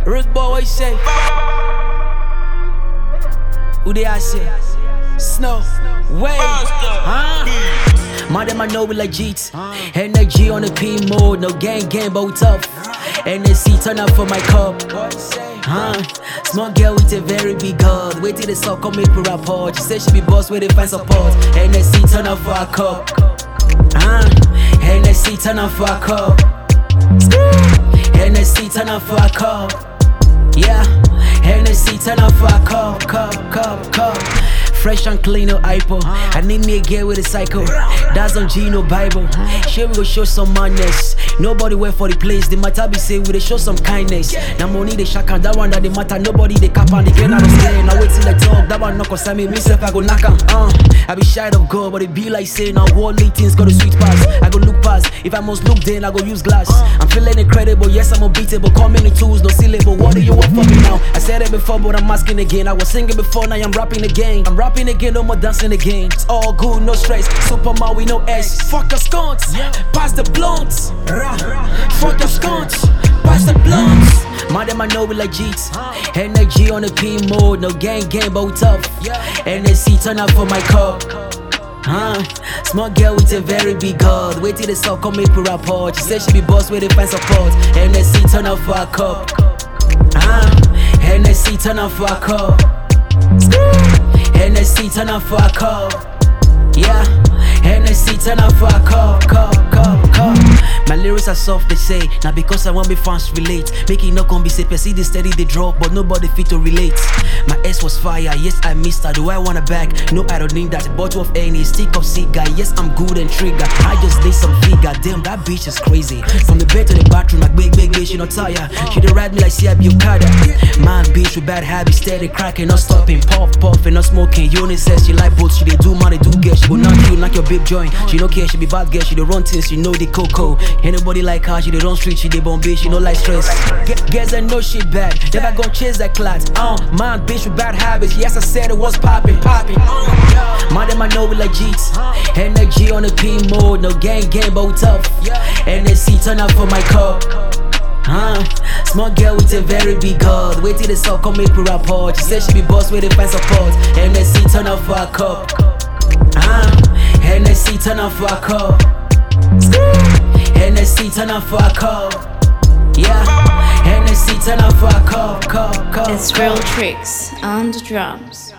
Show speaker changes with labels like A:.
A: Rude boy, what you say? Who they are say? Snow, way, huh? My them I know we legit. Energy on the P mode, no gang, but we tough. NSC turn up for my cup. Small girl with a very big heart. Wait till the sun come make me rapport. She say she be boss where they find support. NSC turn up for a cup. NSC turn up for a cup. NSC turn up for a cup. Yeah, NSC turn up for a cup. Fresh and clean, no hypo. I need me a girl with a psycho. That's on Gino Bible. Sure we go show some madness. Nobody wait for the place. The matter be say we dey show some kindness. Now money they shack and that one that they matter. Nobody they cap and they get out of stay. Now wait till they talk. That one not concern me. Myself I go knock 'em. I be shy of God, but it be like saying now worldly things got a sweet pass. I go look past. If I must look then I go use glass. I'm feeling incredible. Yes I'm unbeatable. Call me the tools, no syllable. What do you want from me now? I said it before, but I'm asking again. I was singing before, now I'm rapping again. I'm rapping again, no more dancing again. It's all good, no stress. Superman with no S. Fuck your skunks, pass the blunts. Fuck your skunks, pass the blunts. My them I know we legit. Energy on the P mode, no gang, but we tough. NSC turn up for my cup. Small girl with a very big heart. Wait till the sun come make me rapport. She said she be boss where they find support. NSC turn up for a cup. NSC turn up for a cup. NSC turn up for a cup. Yeah, NSC turn up for a cup. My lyrics are soft, they say. Now because I want me fans relate. Make it not come be say, see the steady they drop, but nobody fit to relate. My ex was fire, yes I missed her. Do I want her back? No, I don't need that. A bottle of any stick of cigar. Yes, I'm good and trigger. I just did some figure. Damn, that bitch is crazy. From the bed to the bathroom, like big bitch, she not tired. She dey ride me like CIB Okada. Man, bitch with bad habits, steady cracking, not stopping. Puff and not smoking. Uni says she like both. She dey do money, do get. She go knock you, knock your big joint. She don't care, she be bad girl. She dey run things, she know the cocoa. Anybody like her, she dey run street, she dey bomb bitch, she no like stress. Girls that know shit bad, never gon' chase that clat. Man, bitch with bad habits, yes I said it was popping. Man, them I know we legit. Energy on the P mode, no gang, but we tough. NSC turn up for my cup. Small girl with a very big heart. Wait till the sun come make me rapport. She said she be boss where they find support. NSC turn up for a cup. NSC turn up for a cup. NSC turn up for a cup. Yeah, NSC turn up for a cup.
B: It's Real Tricks on the drums.